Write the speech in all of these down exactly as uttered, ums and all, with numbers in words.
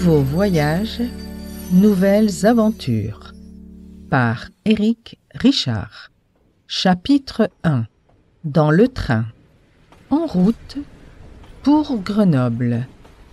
Nouveau voyage, nouvelles aventures par Éric Richard. Chapitre un. Dans le train. En route pour Grenoble.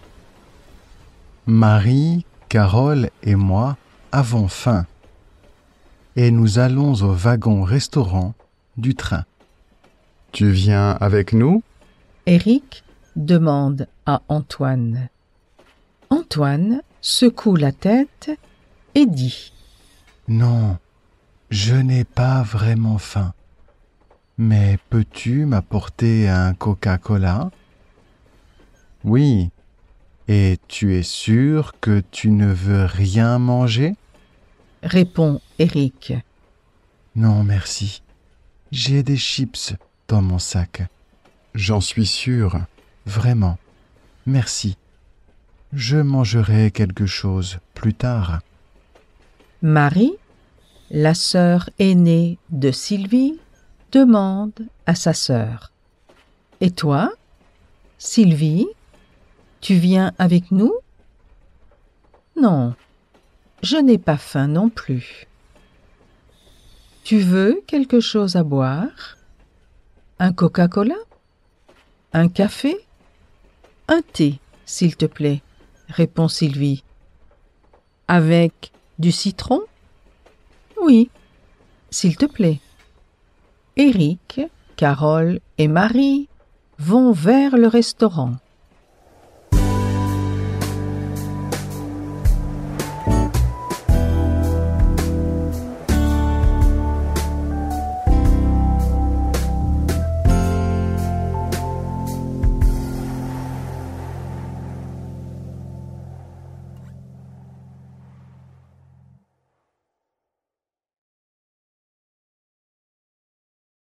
Marie, Carole et moi avons faim et nous allons au wagon-restaurant du train. Tu viens avec nous ? Éric demande à Antoine. Antoine secoue la tête et dit : Non, je n'ai pas vraiment faim. Mais peux-tu m'apporter un Coca-Cola ? Oui. Et tu es sûr que tu ne veux rien manger ? Répond Éric. Non, merci. J'ai des chips dans mon sac. J'en suis sûr. Vraiment. Merci. Je mangerai quelque chose plus tard. Marie, la sœur aînée de Sylvie, demande à sa sœur : Et toi, Sylvie, tu viens avec nous ? Non, je n'ai pas faim non plus. Tu veux quelque chose à boire ? Un Coca-Cola ? Un café ? Un thé, s'il te plaît, répond Sylvie. Avec du citron ? Oui, s'il te plaît. Éric, Carole et Marie vont vers le restaurant.